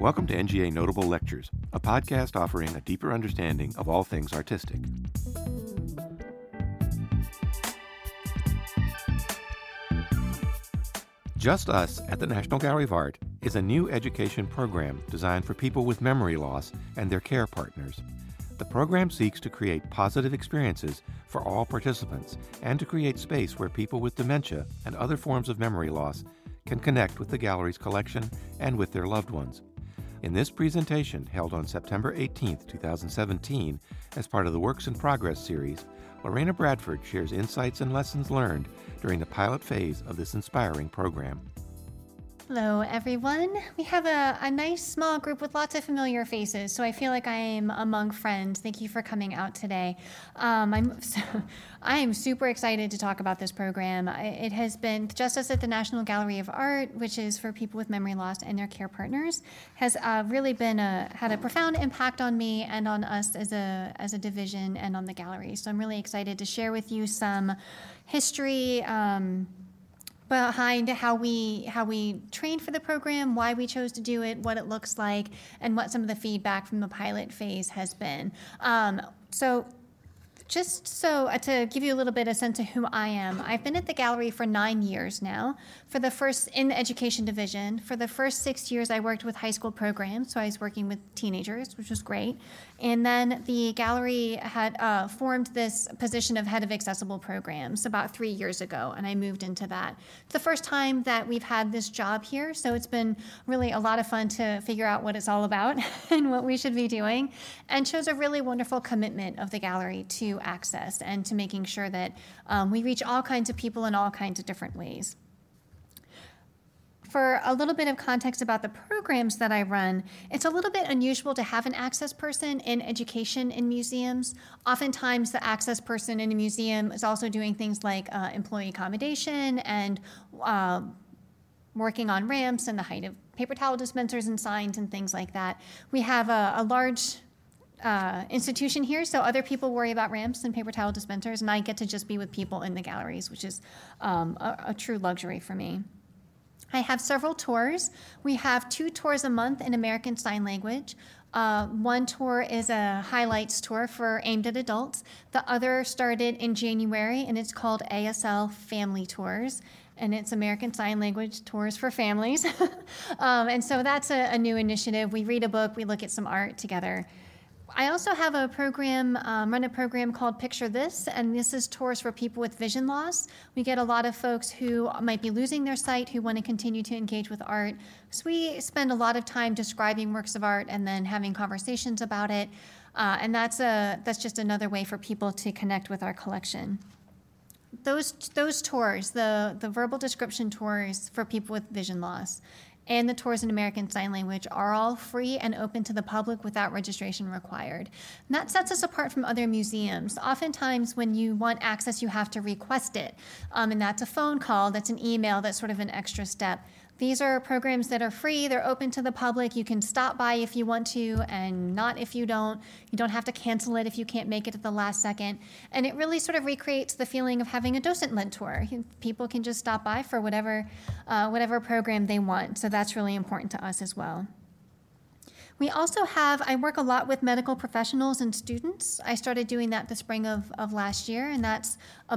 Welcome to NGA Notable Lectures, a podcast offering a deeper understanding of all things artistic. Just Us at the National Gallery of Art is a new education program designed for people with memory loss and their care partners. The program seeks to create positive experiences for all participants and to create space where people with dementia and other forms of memory loss can connect with the gallery's collection and with their loved ones. In this presentation, held on September 18, 2017, as part of the Works in Progress series, Lorena Bradford shares insights and lessons learned during the pilot phase of this inspiring program. Hello, everyone. We have a nice small group with lots of familiar faces, so I feel like I am among friends. Thank you for coming out today. I am super excited to talk about this program. It has been Just Us at the National Gallery of Art, which is for people with memory loss and their care partners, has really had a profound impact on me and on us as a division and on the gallery. So I'm really excited to share with you some history behind how we trained for the program, why we chose to do it, what it looks like, and what some of the feedback from the pilot phase has been. To give you a little bit of sense of who I am, I've been at the gallery for 9 years now. In the education division. For the first 6 years, I worked with high school programs, so I was working with teenagers, which was great. And then the gallery had formed this position of head of accessible programs about 3 years ago, and I moved into that. It's the first time that we've had this job here, so it's been really a lot of fun to figure out what it's all about and what we should be doing, and shows a really wonderful commitment of the gallery to access and to making sure that we reach all kinds of people in all kinds of different ways. For a little bit of context about the programs that I run, it's a little bit unusual to have an access person in education in museums. Oftentimes, the access person in a museum is also doing things like employee accommodation and working on ramps and the height of paper towel dispensers and signs and things like that. We have a large institution here, so other people worry about ramps and paper towel dispensers, and I get to just be with people in the galleries, which is a true luxury for me. I have several tours. We have 2 tours a month in American Sign Language. One tour is a highlights tour aimed at adults. The other started in January, and it's called ASL Family Tours, and it's American Sign Language tours for families. And so that's a new initiative. We read a book, we look at some art together. I also have run a program called Picture This, and this is tours for people with vision loss. We get a lot of folks who might be losing their sight who want to continue to engage with art. So we spend a lot of time describing works of art and then having conversations about it. And that's just another way for people to connect with our collection. Those tours, the verbal description tours for people with vision loss, and the tours in American Sign Language are all free and open to the public without registration required. And that sets us apart from other museums. Oftentimes when you want access, you have to request it. And that's a phone call, that's an email, that's sort of an extra step. These are programs that are free, they're open to the public. You can stop by if you want to and not if you don't. You don't have to cancel it if you can't make it at the last second. And it really sort of recreates the feeling of having a docent-led tour. People can just stop by for whatever program they want. So that's really important to us as well. We also I work a lot with medical professionals and students. I started doing that the spring of last year, and that's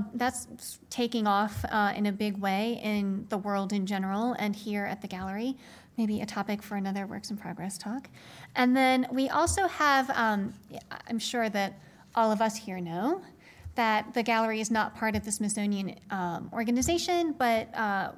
taking off in a big way in the world in general and here at the gallery. Maybe a topic for another Works in Progress talk. And then we also have, I'm sure that all of us here know, that the gallery is not part of the Smithsonian organization, but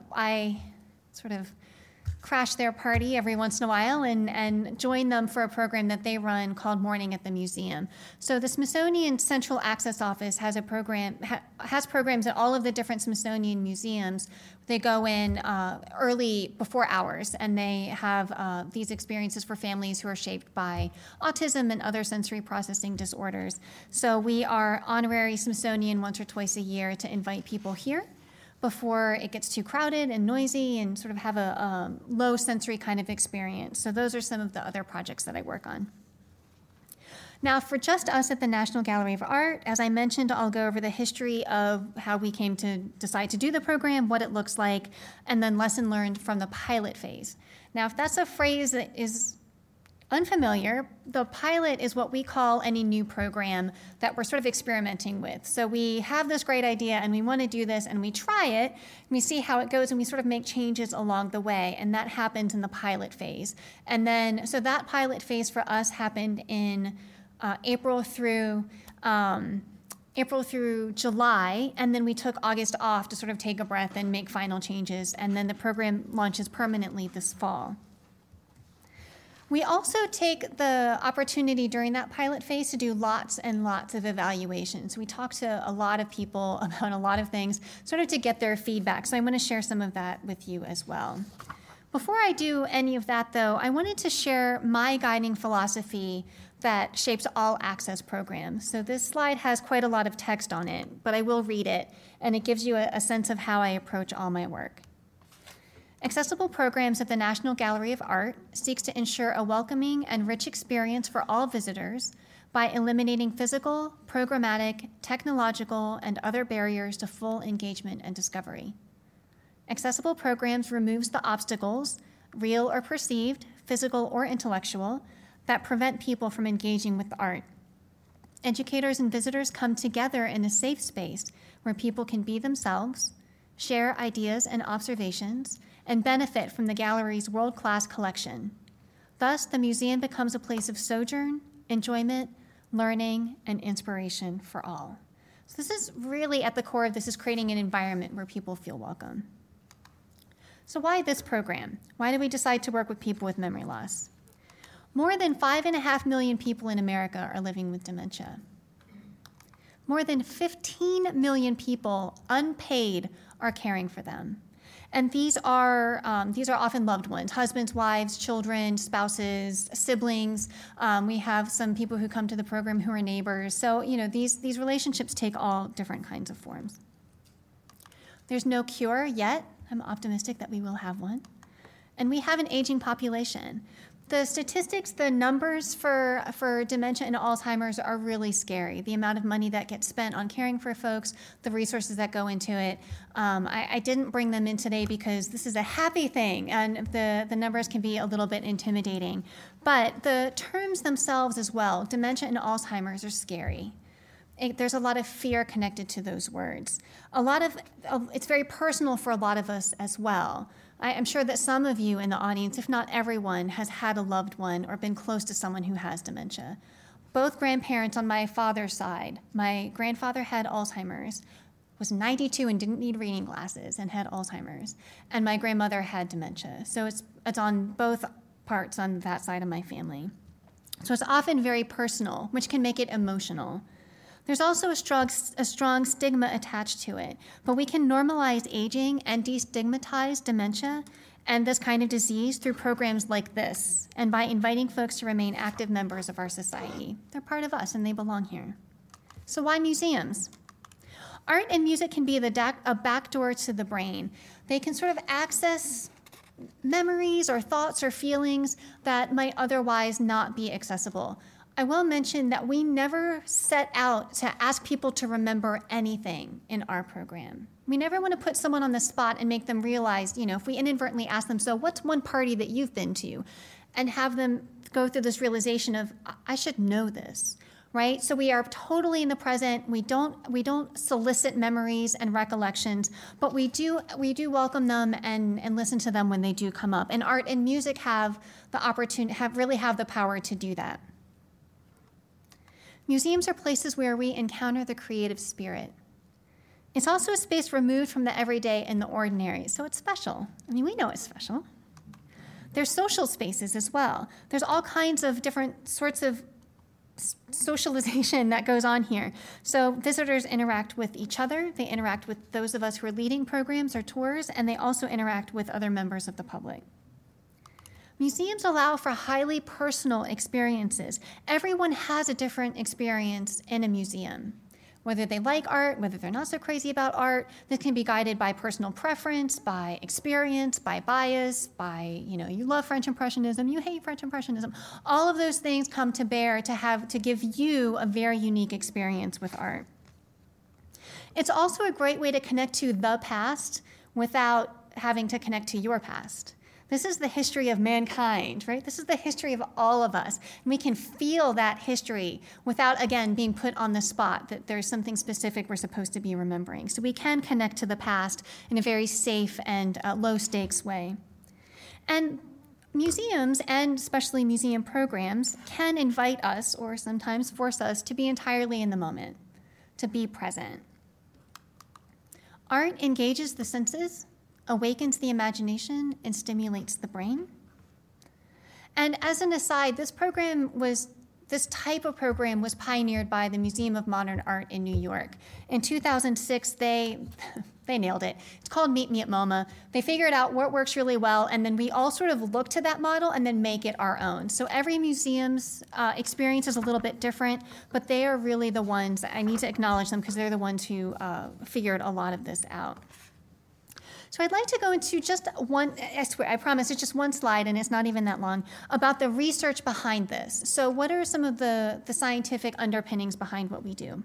I sort of crash their party every once in a while and join them for a program that they run called Morning at the Museum. So the Smithsonian Central Access Office has has programs at all of the different Smithsonian museums. They go in early before hours, and they have these experiences for families who are shaped by autism and other sensory processing disorders. So we are honorary Smithsonian once or twice a year to invite people here before it gets too crowded and noisy and sort of have a low sensory kind of experience. So those are some of the other projects that I work on. Now, for Just Us at the National Gallery of Art, as I mentioned, I'll go over the history of how we came to decide to do the program, what it looks like, and then lesson learned from the pilot phase. Now, if that's a phrase that is unfamiliar, the pilot is what we call any new program that we're sort of experimenting with. So we have this great idea and we want to do this and we try it, and we see how it goes and we sort of make changes along the way, and that happens in the pilot phase. And then, so that pilot phase for us happened in April through July, and then we took August off to sort of take a breath and make final changes, and then the program launches permanently this fall. We also take the opportunity during that pilot phase to do lots and lots of evaluations. We talk to a lot of people about a lot of things, sort of to get their feedback. So I want to share some of that with you as well. Before I do any of that, though, I wanted to share my guiding philosophy that shapes all access programs. So this slide has quite a lot of text on it, but I will read it, and it gives you a sense of how I approach all my work. Accessible Programs at the National Gallery of Art seeks to ensure a welcoming and rich experience for all visitors by eliminating physical, programmatic, technological, and other barriers to full engagement and discovery. Accessible Programs removes the obstacles, real or perceived, physical or intellectual, that prevent people from engaging with art. Educators and visitors come together in a safe space where people can be themselves, share ideas and observations, and benefit from the gallery's world-class collection. Thus, the museum becomes a place of sojourn, enjoyment, learning, and inspiration for all. So this is really at the core of this, is creating an environment where people feel welcome. So why this program? Why did we decide to work with people with memory loss? More than 5.5 million people in America are living with dementia. More than 15 million people, unpaid, are caring for them. And these are often loved ones, husbands, wives, children, spouses, siblings. We have some people who come to the program who are neighbors. So, these relationships take all different kinds of forms. There's no cure yet. I'm optimistic that we will have one. And we have an aging population. The statistics, the numbers for dementia and Alzheimer's are really scary. The amount of money that gets spent on caring for folks, the resources that go into it. I didn't bring them in today because this is a happy thing, and the numbers can be a little bit intimidating. But the terms themselves as well, dementia and Alzheimer's, are scary. There's a lot of fear connected to those words. It's very personal for a lot of us as well. I'm sure that some of you in the audience, if not everyone, has had a loved one or been close to someone who has dementia. Both grandparents on my father's side, my grandfather had Alzheimer's, was 92 and didn't need reading glasses and had Alzheimer's, and my grandmother had dementia. So it's on both parts on that side of my family. So it's often very personal, which can make it emotional. There's also a strong stigma attached to it, but we can normalize aging and destigmatize dementia and this kind of disease through programs like this, and by inviting folks to remain active members of our society. They're part of us and they belong here. So why museums? Art and music can be a backdoor to the brain. They can sort of access memories or thoughts or feelings that might otherwise not be accessible. I will mention that we never set out to ask people to remember anything in our program. We never want to put someone on the spot and make them realize, if we inadvertently ask them, so what's one party that you've been to? And have them go through this realization of, I should know this, right? So we are totally in the present. We don't solicit memories and recollections, but we do welcome them and listen to them when they do come up. And art and music have the opportunity, have the power to do that. Museums are places where we encounter the creative spirit. It's also a space removed from the everyday and the ordinary, so it's special. We know it's special. There's social spaces as well. There's all kinds of different sorts of socialization that goes on here. So visitors interact with each other, they interact with those of us who are leading programs or tours, and they also interact with other members of the public. Museums allow for highly personal experiences. Everyone has a different experience in a museum. Whether they like art, whether they're not so crazy about art, this can be guided by personal preference, by experience, by bias, by, you love French Impressionism, you hate French Impressionism. All of those things come to bear to give you a very unique experience with art. It's also a great way to connect to the past without having to connect to your past. This is the history of mankind, right? This is the history of all of us. And we can feel that history without, again, being put on the spot that there's something specific we're supposed to be remembering. So we can connect to the past in a very safe and low-stakes way. And museums, and especially museum programs, can invite us, or sometimes force us, to be entirely in the moment, to be present. Art engages the senses, awakens the imagination, and stimulates the brain. And as an aside, this type of program was pioneered by the Museum of Modern Art in New York. In 2006, they nailed it. It's called Meet Me at MoMA. They figured out what works really well, and then we all sort of look to that model and then make it our own. So every museum's experience is a little bit different, but they are really the ones, I need to acknowledge them because they're the ones who figured a lot of this out. So I'd like to go into just one, I promise it's just one slide and it's not even that long, about the research behind this. So what are some of the scientific underpinnings behind what we do?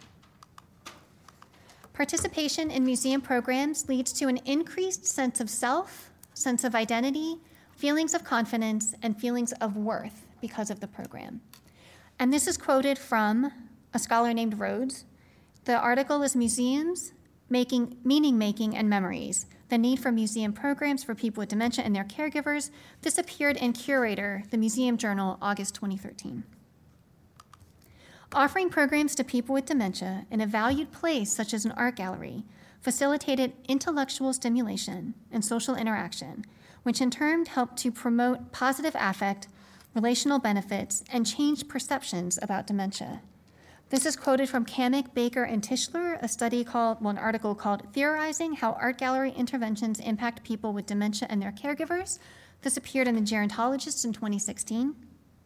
Participation in museum programs leads to an increased sense of self, sense of identity, feelings of confidence, and feelings of worth because of the program. And this is quoted from a scholar named Rhodes. The article is Museums, Meaning-Making and Memories, the Need for Museum Programs for People with Dementia and Their Caregivers. This appeared in Curator, the Museum Journal, August 2013. Offering programs to people with dementia in a valued place such as an art gallery facilitated intellectual stimulation and social interaction, which in turn helped to promote positive affect, relational benefits, and change perceptions about dementia. This is quoted from Kamick, Baker, and Tischler, an article called Theorizing How Art Gallery Interventions Impact People with Dementia and Their Caregivers. This appeared in the Gerontologist in 2016.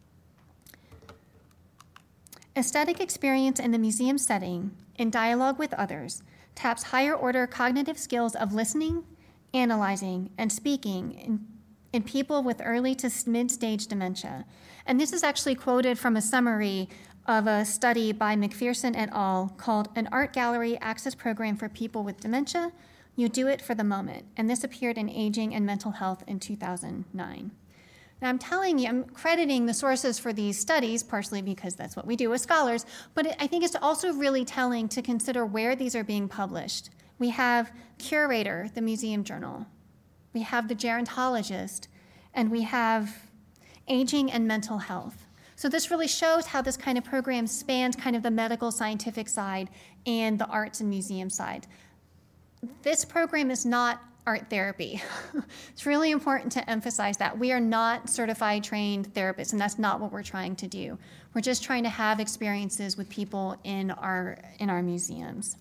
Aesthetic experience in the museum setting, in dialogue with others, taps higher-order cognitive skills of listening, analyzing, and speaking in people with early to mid-stage dementia. And this is actually quoted from a summary of a study by McPherson et al. Called An Art Gallery Access Program for People with Dementia, You Do It for the Moment. And this appeared in Aging and Mental Health in 2009. Now, I'm telling you, I'm crediting the sources for these studies, partially because that's what we do as scholars, but I think it's also really telling to consider where these are being published. We have Curator, the Museum Journal. We have the Gerontologist, and we have Aging and Mental Health. So this really shows how this kind of program spans kind of the medical scientific side and the arts and museum side. This program is not art therapy. It's really important to emphasize that. We are not certified trained therapists, and that's not what we're trying to do. We're just trying to have experiences with people in our museums.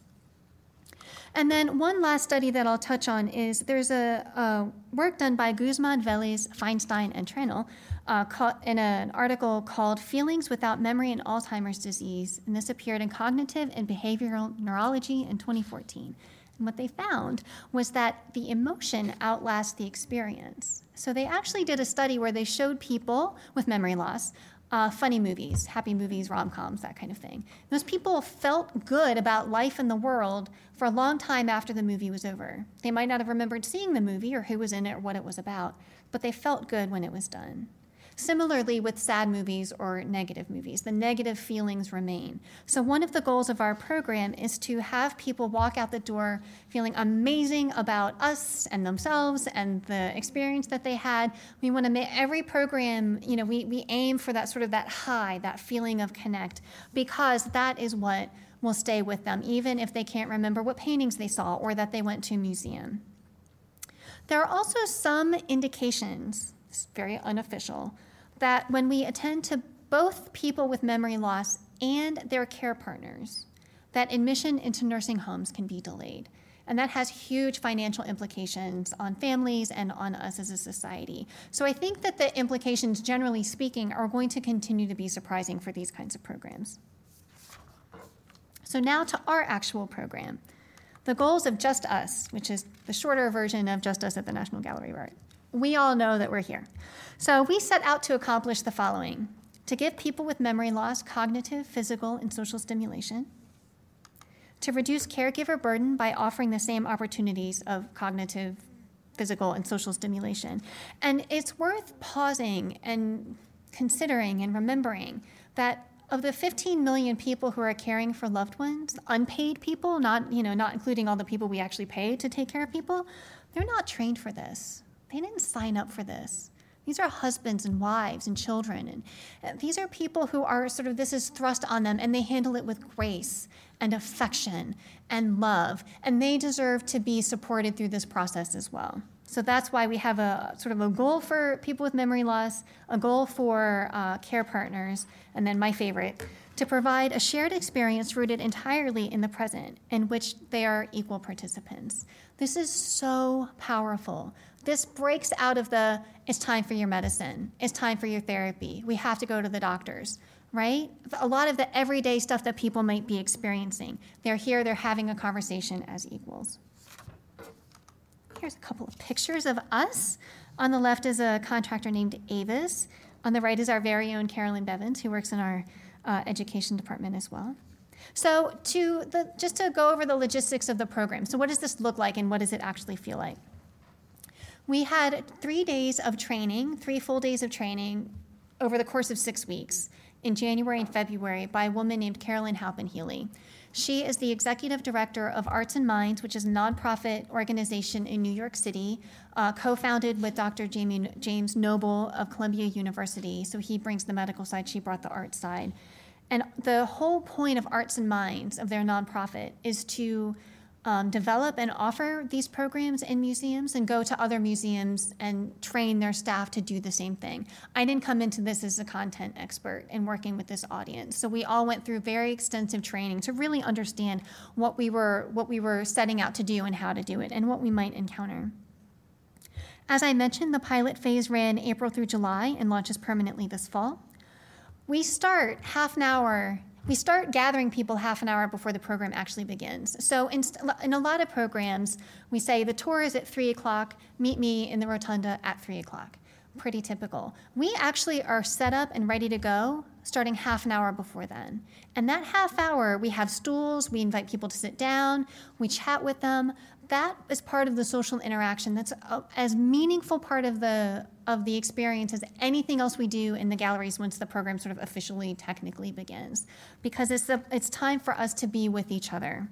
And then one last study that I'll touch on is there's a work done by Guzman, Vélez, Feinstein, and Trenel in an article called Feelings Without Memory in Alzheimer's Disease, and this appeared in Cognitive and Behavioral Neurology in 2014. And what they found was that the emotion outlasts the experience. So they actually did a study where they showed people with memory loss funny movies, happy movies, rom-coms, that kind of thing. Those people felt good about life in the world for a long time after the movie was over. They might not have remembered seeing the movie or who was in it or what it was about, but they felt good when it was done. Similarly with sad movies or negative movies, the negative feelings remain. So one of the goals of our program is to have people walk out the door feeling amazing about us and themselves and the experience that they had. We want to make every program, we aim for that sort of that high, that feeling of connect, because that is what will stay with them, even if they can't remember what paintings they saw or that they went to a museum. There are also some indications, it's very unofficial, that when we attend to both people with memory loss and their care partners, that admission into nursing homes can be delayed. And that has huge financial implications on families and on us as a society. So I think that the implications, generally speaking, are going to continue to be surprising for these kinds of programs. So now to our actual program. The goals of Just Us, which is the shorter version of Just Us at the National Gallery of Art. We all know that we're here. So we set out to accomplish the following: to give people with memory loss cognitive, physical, and social stimulation, to reduce caregiver burden by offering the same opportunities of cognitive, physical and social stimulation. And it's worth pausing and considering and remembering that of the 15 million people who are caring for loved ones, unpaid people, not including all the people we actually pay to take care of people, they're not trained for this. They didn't sign up for this. These are husbands and wives and children. And these are people who are this is thrust on them, and they handle it with grace and affection and love. And they deserve to be supported through this process as well. So that's why we have a goal for people with memory loss, a goal for care partners, and then my favorite, to provide a shared experience rooted entirely in the present, in which they are equal participants. This is so powerful. This breaks out of it's time for your medicine, it's time for your therapy, we have to go to the doctors, right? A lot of the everyday stuff that people might be experiencing. They're here, they're having a conversation as equals. Here's a couple of pictures of us. On the left is a contractor named Avis. On the right is our very own Carolyn Bevins, who works in our education department as well. So just to go over the logistics of the program. So what does this look like, and what does it actually feel like? We had 3 days of training, 3 full days of training over the course of 6 weeks in January and February by a woman named Carolyn Halpin-Healy. She is the executive director of Arts and Minds, which is a nonprofit organization in New York City, co-founded with Dr. James Noble of Columbia University. So he brings the medical side, she brought the art side. And the whole point of Arts and Minds, of their nonprofit, is to develop and offer these programs in museums and go to other museums and train their staff to do the same thing. I didn't come into this as a content expert and working with this audience. So we all went through very extensive training to really understand what we were setting out to do and how to do it and what we might encounter. As I mentioned, the pilot phase ran April through July and launches permanently this fall. We start gathering people half an hour before the program actually begins. So in a lot of programs, we say the tour is at 3 o'clock, meet me in the rotunda at 3 o'clock. Pretty typical. We actually are set up and ready to go starting half an hour before then. And that half hour, we have stools, we invite people to sit down, we chat with them. That is part of the social interaction. That's as meaningful part of the experience as anything else we do in the galleries once the program officially, technically begins, because it's time for us to be with each other.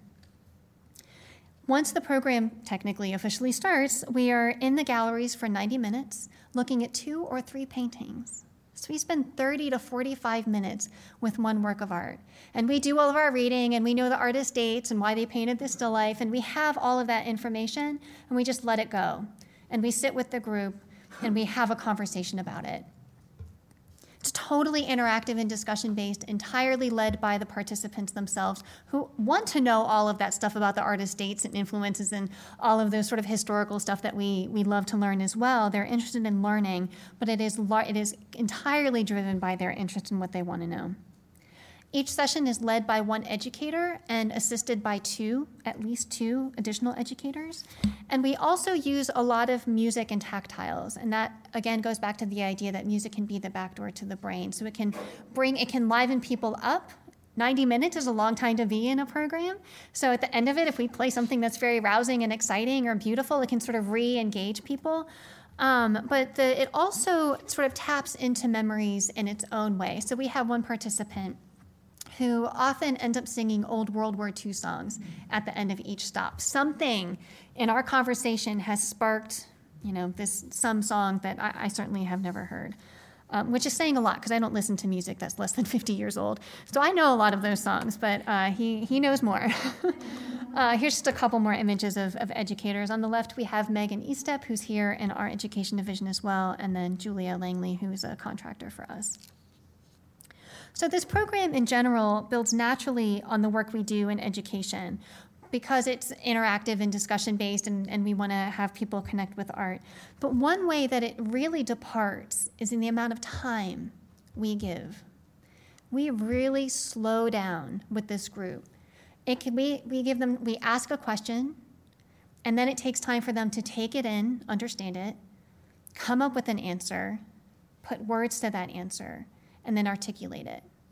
Once the program technically officially starts, we are in the galleries for 90 minutes, looking at 2 or 3 paintings. So we spend 30 to 45 minutes with one work of art. And we do all of our reading, and we know the artist dates and why they painted this still life, and we have all of that information, and we just let it go. And we sit with the group, and we have a conversation about it. It's totally interactive and discussion-based, entirely led by the participants themselves, who want to know all of that stuff about the artist's dates and influences and all of those historical stuff that we love to learn as well. They're interested in learning, but it is entirely driven by their interest in what they want to know. Each session is led by one educator and assisted by at least two additional educators. And we also use a lot of music and tactiles. And that, again, goes back to the idea that music can be the backdoor to the brain. So it can liven people up. 90 minutes is a long time to be in a program. So at the end of it, if we play something that's very rousing and exciting or beautiful, it can re-engage people. But it also taps into memories in its own way. So we have one participant who often ends up singing old World War II songs at the end of each stop. Something in our conversation has sparked, some song that I certainly have never heard, which is saying a lot because I don't listen to music that's less than 50 years old. So I know a lot of those songs, but he knows more. Here's just a couple more images of educators. On the left, we have Megan Estep, who's here in our education division as well, and then Julia Langley, who's a contractor for us. So this program in general builds naturally on the work we do in education because it's interactive and discussion-based and we want to have people connect with art. But one way that it really departs is in the amount of time we give. We really slow down with this group. We ask a question, and then it takes time for them to take it in, understand it, come up with an answer, put words to that answer, and then articulate it.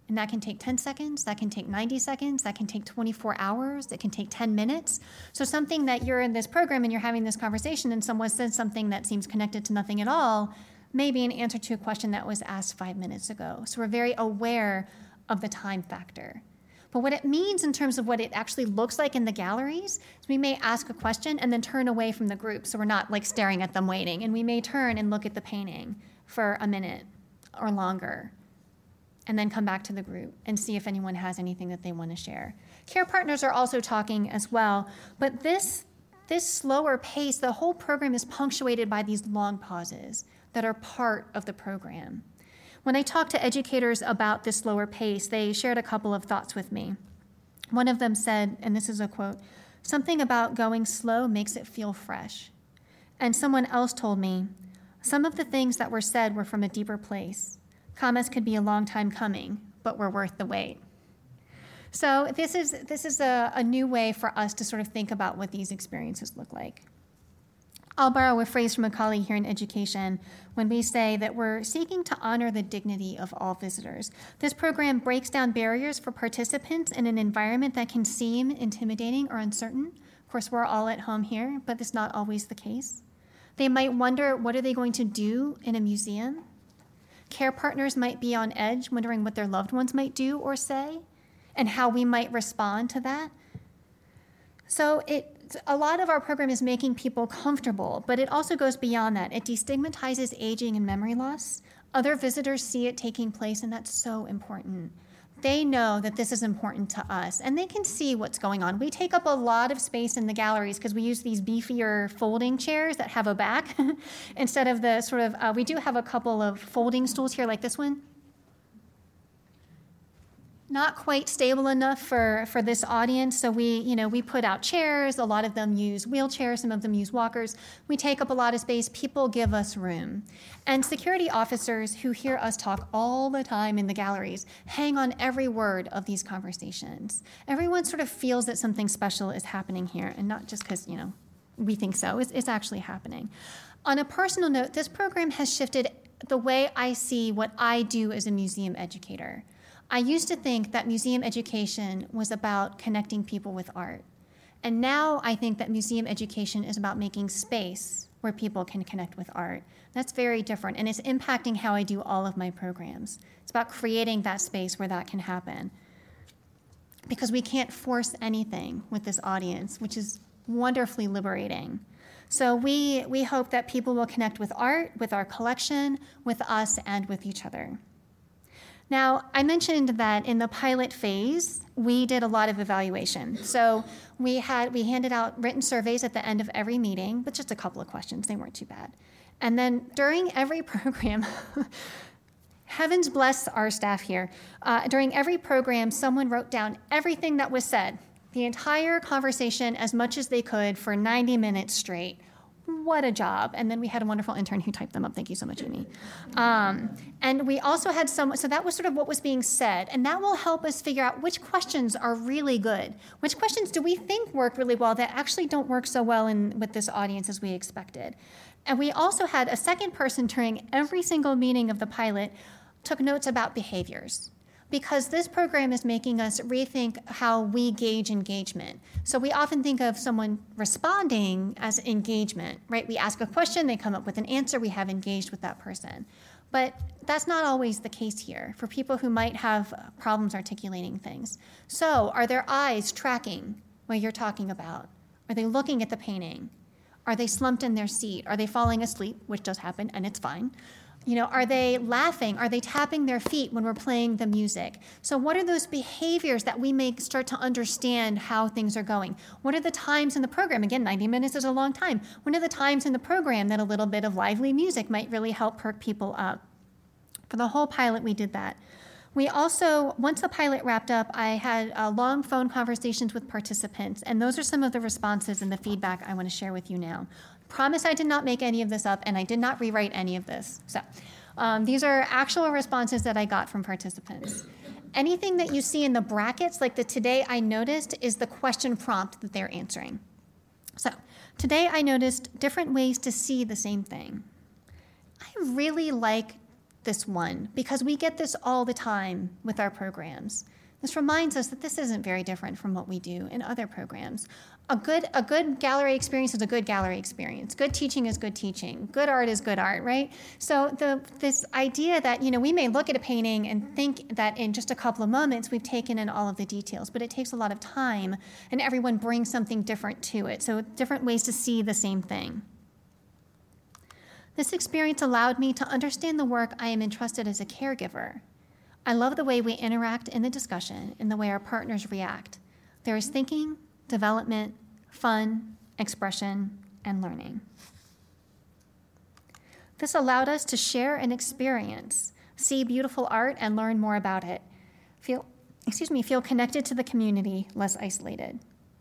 And that can take 10 seconds, that can take 90 seconds, that can take 24 hours, it can take 10 minutes. So something that you're in this program and you're having this conversation and someone says something that seems connected to nothing at all, may be an answer to a question that was asked 5 minutes ago. So we're very aware of the time factor. But what it means in terms of what it actually looks like in the galleries is we may ask a question and then turn away from the group so we're not like staring at them waiting. And we may turn and look at the painting for a minute or longer, and then come back to the group and see if anyone has anything that they want to share. Care partners are also talking as well, but this slower pace, the whole program is punctuated by these long pauses that are part of the program. When I talked to educators about this slower pace, they shared a couple of thoughts with me. One of them said, and this is a quote, "Something about going slow makes it feel fresh." And someone else told me, "Some of the things that were said were from a deeper place. Comments could be a long time coming, but were worth the wait." So this is a new way for us to sort of think about what these experiences look like. I'll borrow a phrase from a colleague here in education when we say that we're seeking to honor the dignity of all visitors. This program breaks down barriers for participants in an environment that can seem intimidating or uncertain. Of course, we're all at home here, but that's not always the case. They might wonder, what are they going to do in a museum? Care partners might be on edge, wondering what their loved ones might do or say, and how we might respond to that. So a lot of our program is making people comfortable, but it also goes beyond that. It destigmatizes aging and memory loss. Other visitors see it taking place, and that's so important. They know that this is important to us, and they can see what's going on. We take up a lot of space in the galleries because we use these beefier folding chairs that have a back instead of the sort of, we do have a couple of folding stools here like this one. Not quite stable enough for this audience, so we put out chairs. A lot of them use wheelchairs, some of them use walkers. We take up a lot of space. People give us room. And security officers who hear us talk all the time in the galleries hang on every word of these conversations. Everyone sort of feels that something special is happening here, and not just because, we think so. It's actually happening. On a personal note, this program has shifted the way I see what I do as a museum educator. I used to think that museum education was about connecting people with art. And now I think that museum education is about making space where people can connect with art. That's very different, and it's impacting how I do all of my programs. It's about creating that space where that can happen. Because we can't force anything with this audience, which is wonderfully liberating. So we hope that people will connect with art, with our collection, with us, and with each other. Now, I mentioned that in the pilot phase, we did a lot of evaluation. So we handed out written surveys at the end of every meeting with just a couple of questions. They weren't too bad. And then during every program, heavens bless our staff here, during every program, someone wrote down everything that was said, the entire conversation as much as they could for 90 minutes straight. What a job. And then we had a wonderful intern who typed them up. Thank you so much, Amy. And we also had so that was sort of what was being said. And that will help us figure out which questions are really good. Which questions do we think work really well that actually don't work so well with this audience as we expected. And we also had a second person during every single meeting of the pilot took notes about behaviors. Because this program is making us rethink how we gauge engagement. So we often think of someone responding as engagement, right? We ask a question, they come up with an answer, we have engaged with that person. But that's not always the case here for people who might have problems articulating things. So are their eyes tracking what you're talking about? Are they looking at the painting? Are they slumped in their seat? Are they falling asleep, which does happen, and it's fine? Are they laughing? Are they tapping their feet when we're playing the music? So what are those behaviors that we may start to understand how things are going? What are the times in the program? Again, 90 minutes is a long time. When are the times in the program that a little bit of lively music might really help perk people up? For the whole pilot, we did that. We also, once the pilot wrapped up, I had long phone conversations with participants, and those are some of the responses and the feedback I want to share with you now. Promise I did not make any of this up, and I did not rewrite any of this. So these are actual responses that I got from participants. Anything that you see in the brackets, like the today I noticed, is the question prompt that they're answering. So today I noticed different ways to see the same thing. I really like this one, because we get this all the time with our programs. This reminds us that this isn't very different from what we do in other programs. A good gallery experience is a good gallery experience. Good teaching is good teaching. Good art is good art, right? So this idea that, we may look at a painting and think that in just a couple of moments we've taken in all of the details, but it takes a lot of time and everyone brings something different to it. So different ways to see the same thing. This experience allowed me to understand the work I am entrusted as a caregiver. I love the way we interact in the discussion and the way our partners react. There is thinking, development, fun, expression, and learning. This allowed us to share an experience, see beautiful art, and learn more about it. Feel connected to the community, less isolated.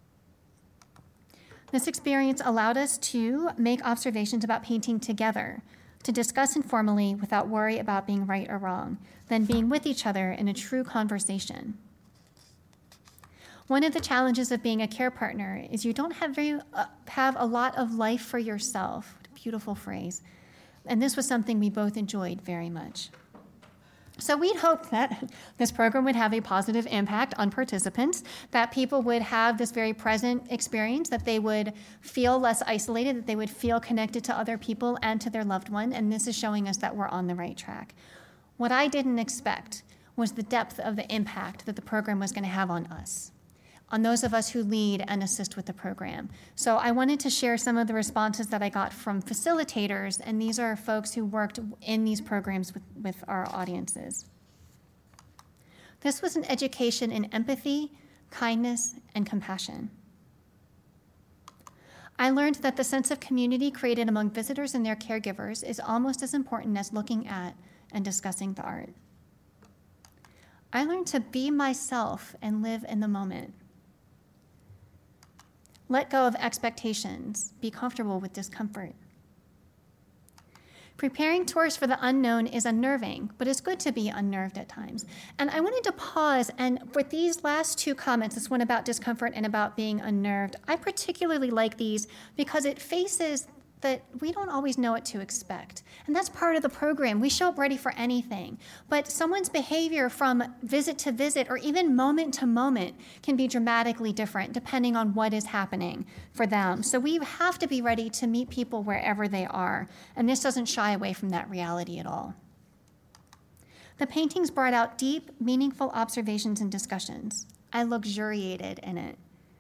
This experience allowed us to make observations about painting together, to discuss informally without worry about being right or wrong, then being with each other in a true conversation. One of the challenges of being a care partner is you don't have a lot of life for yourself. What a beautiful phrase. And this was something we both enjoyed very much. So we'd hoped that this program would have a positive impact on participants, that people would have this very present experience, that they would feel less isolated, that they would feel connected to other people and to their loved one, and this is showing us that we're on the right track. What I didn't expect was the depth of the impact that the program was going to have on us, on those of us who lead and assist with the program. So I wanted to share some of the responses that I got from facilitators, and these are folks who worked in these programs with our audiences. This was an education in empathy, kindness, and compassion. I learned that the sense of community created among visitors and their caregivers is almost as important as looking at and discussing the art. I learned to be myself and live in the moment. Let go of expectations. Be comfortable with discomfort. Preparing tours for the unknown is unnerving, but it's good to be unnerved at times. And I wanted to pause, and with these last two comments, this one about discomfort and about being unnerved, I particularly like these because it faces that we don't always know what to expect. And that's part of the program. We show up ready for anything. But someone's behavior from visit to visit or even moment to moment can be dramatically different depending on what is happening for them. So we have to be ready to meet people wherever they are. And this doesn't shy away from that reality at all. The paintings brought out deep, meaningful observations and discussions. I luxuriated in it.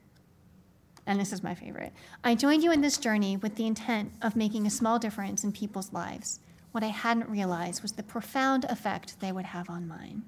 And this is my favorite. I joined you in this journey with the intent of making a small difference in people's lives. What I hadn't realized was the profound effect they would have on mine.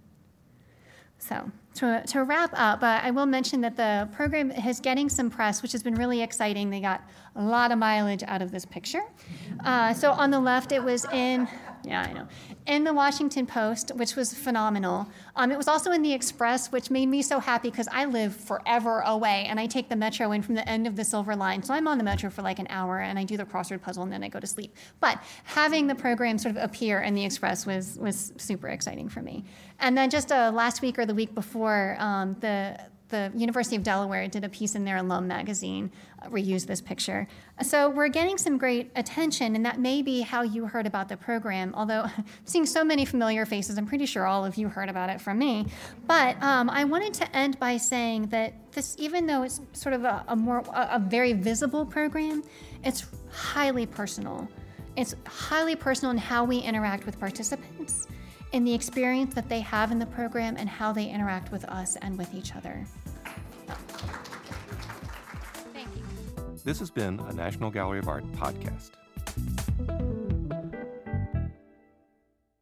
So to wrap up, I will mention that the program is getting some press, which has been really exciting. They got a lot of mileage out of this picture. So on the left, it was in the Washington Post, which was phenomenal. It was also in the Express, which made me so happy because I live forever away, and I take the Metro in from the end of the Silver Line. So I'm on the Metro for like an hour, and I do the crossword puzzle, and then I go to sleep. But having the program sort of appear in the Express was super exciting for me. And then just last week or the week before, the University of Delaware did a piece in their alum magazine, reused this picture. So we're getting some great attention, and that may be how you heard about the program, although I'm seeing so many familiar faces, I'm pretty sure all of you heard about it from me. But I wanted to end by saying that this, even though it's sort of a very visible program, it's highly personal. It's highly personal in how we interact with participants, in the experience that they have in the program, and how they interact with us and with each other. Thank you. This has been a National Gallery of Art podcast.